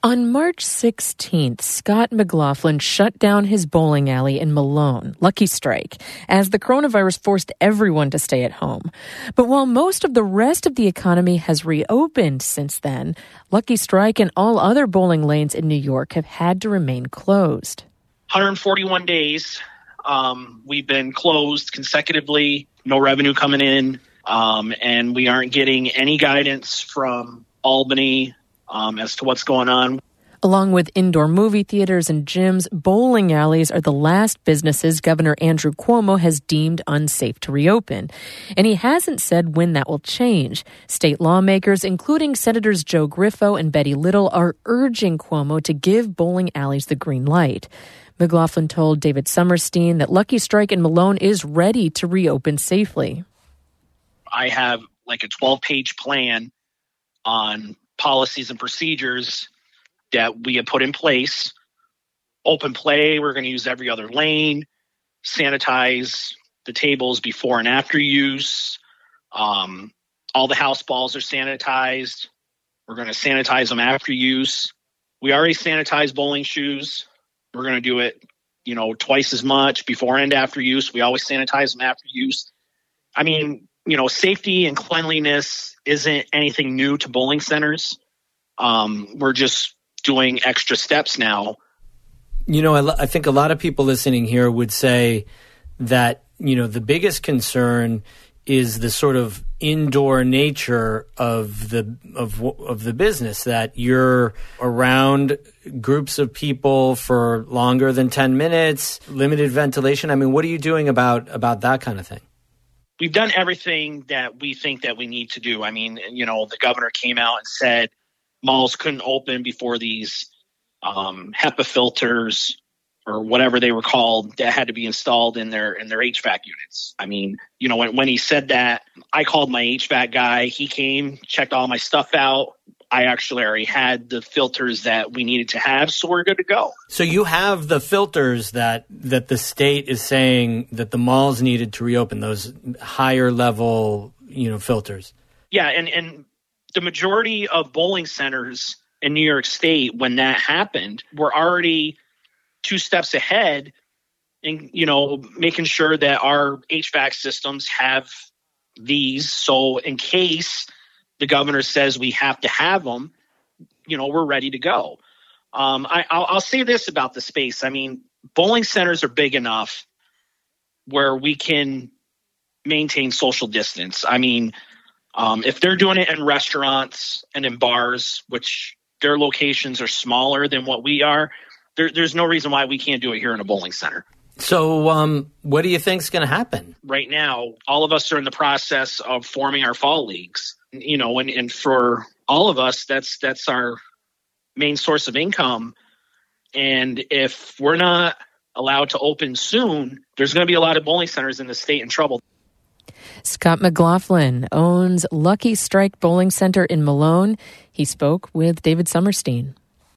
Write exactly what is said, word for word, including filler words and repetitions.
On March sixteenth, Scott McLaughlin shut down his bowling alley in Malone, Lucky Strike, as the coronavirus forced everyone to stay at home. But while most of the rest of the economy has reopened since then, Lucky Strike and all other bowling lanes in New York have had to remain closed. one hundred forty-one days. Um, we've been closed consecutively, no revenue coming in, um, and we aren't getting any guidance from Albany Um, as to what's going on. Along with indoor movie theaters and gyms, bowling alleys are the last businesses Governor Andrew Cuomo has deemed unsafe to reopen. And he hasn't said when that will change. State lawmakers, including Senators Joe Griffo and Betty Little, are urging Cuomo to give bowling alleys the green light. McLaughlin told David Summerstein that Lucky Strike in Malone is ready to reopen safely. I have like a twelve-page plan on policies and procedures that we have put in place. Open play, we're going to use every other lane, sanitize the tables before and after use. Um, all the house balls are sanitized. We're going to sanitize them after use. We already sanitized bowling shoes. We're going to do it, you know, twice as much before and after use. We always sanitize them after use. I mean, you know, safety and cleanliness isn't anything new to bowling centers. Um, we're just doing extra steps now. You know, I, I think a lot of people listening here would say that, you know, the biggest concern is the sort of indoor nature of the of of the business, that you're around groups of people for longer than ten minutes, limited ventilation. I mean, what are you doing about about that kind of thing? We've done everything that we think that we need to do. I mean, you know, the governor came out and said malls couldn't open before these um, HEPA filters or whatever they were called that had to be installed in their in their H V A C units. I mean, you know, when, when he said that, I called my H V A C guy. He came, checked all my stuff out. I actually already had the filters that we needed to have, so we're good to go. So you have the filters that, that the state is saying that the malls needed to reopen, those higher level, you know, filters. Yeah, and, and the majority of bowling centers in New York State, when that happened, were already two steps ahead in, you know, making sure that our H V A C systems have these. So in case the governor says we have to have them, you know, we're ready to go. Um, I, I'll, I'll say this about the space. I mean, bowling centers are big enough where we can maintain social distance. I mean, um, if they're doing it in restaurants and in bars, which their locations are smaller than what we are, there, there's no reason why we can't do it here in a bowling center. So um, what do you think is going to happen? Right now, all of us are in the process of forming our fall leagues. You know, and, and for all of us, that's that's our main source of income. And if we're not allowed to open soon, there's going to be a lot of bowling centers in the state in trouble. Scott McLaughlin owns Lucky Strike Bowling Center in Malone. He spoke with David Summerstein.